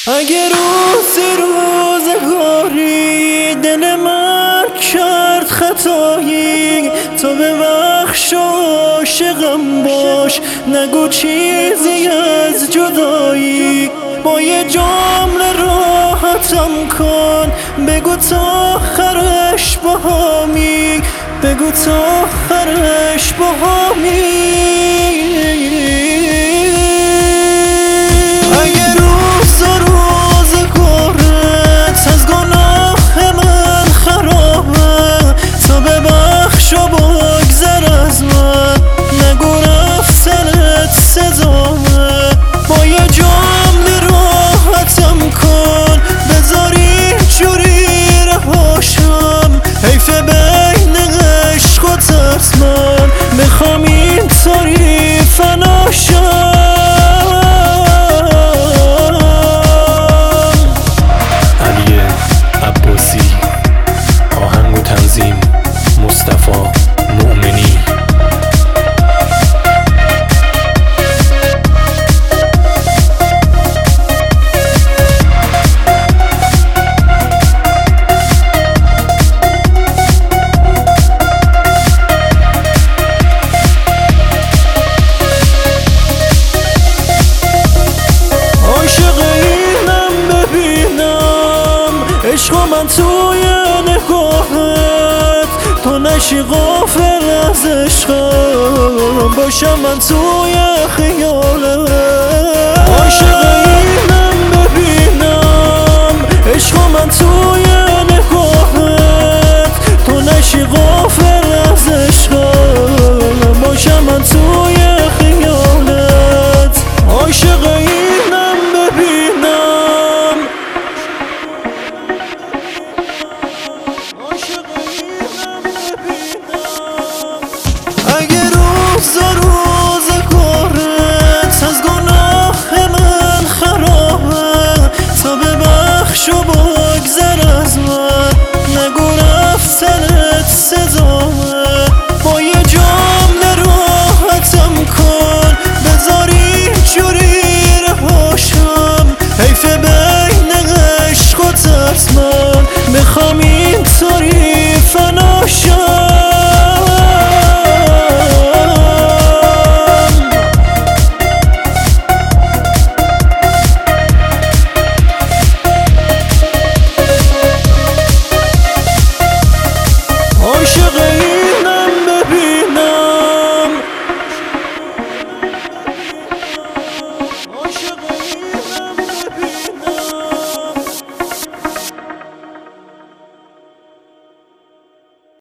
اگه روزگاری دل من کرد خطایی، تو ببخش و عاشقم باش، نگو چیزی از جدایی. با یه جمله راحتم کن، بگو تا آخرش باهامی، بگو تا آخرش باهامی. میخوام اینطوری فنا شم. علی عباسی، آهنگ و تنظیم مصطفی مؤمنی. عشق من توی نگاهت، تو نشی غافل از عشقم، باشم من توی خیالت.